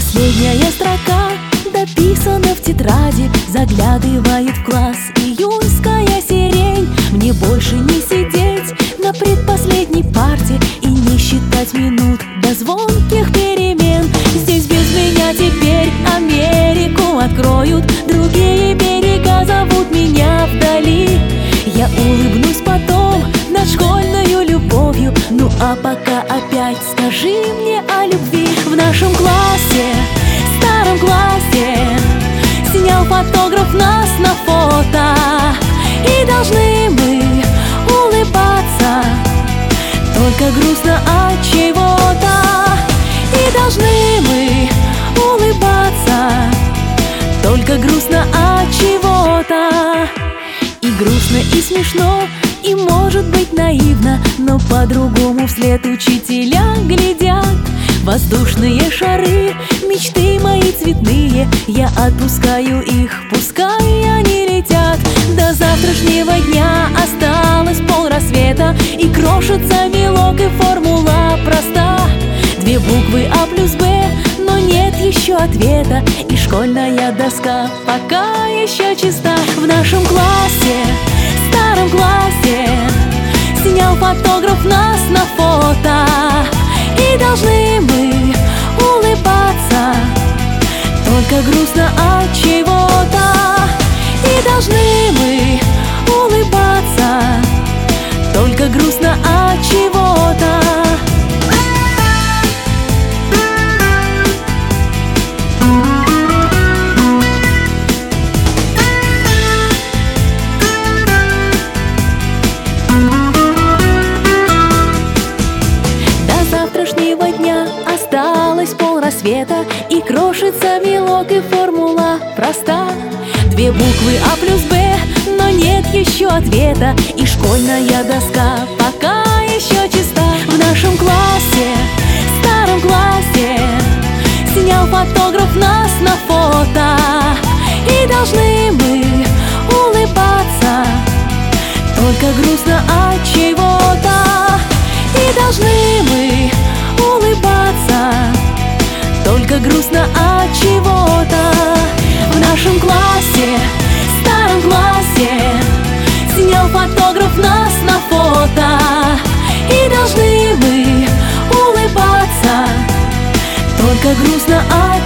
Последняя строка дописана в тетради, заглядывает в класс июньская сирень. Мне больше не сидеть на предпоследней парте и не считать минут до звонких перемен. Здесь без меня теперь Америку откроют, другие берега зовут меня вдали. Я улыбнусь потом над школьною любовью. Ну а пока опять скажи мне о любви. В нашем классе, старом классе, снял фотограф нас на фото. И должны мы улыбаться, только грустно от чего-то. И должны мы улыбаться, только грустно от чего-то. И грустно, и смешно, и может быть наивно, но по-другому вслед учителя глядят. Воздушные шары, мечты мои цветные, я отпускаю их, пускай они летят. До завтрашнего дня осталось полрассвета, и крошится мелок, и формула проста. Две буквы А плюс Б, но нет еще ответа, и школьная доска пока еще чиста. В нашем классе, старом классе, снял фотограф нас на фото. И должны мы улыбаться, только грустно от чего-то. И должны мы улыбаться, только грустно от чего-то. Дня осталось полрассвета, и крошится мелок, и формула проста. Две буквы А плюс Б, но нет еще ответа, и школьная доска пока еще чиста. В нашем классе, старом классе, снял фотограф нас на фото. И должны мы улыбаться, только грустно от чего-то. И должны мы улыбаться, только грустно от чего-то. В нашем классе, старом классе, снял фотограф нас на фото. И должны мы улыбаться, только грустно от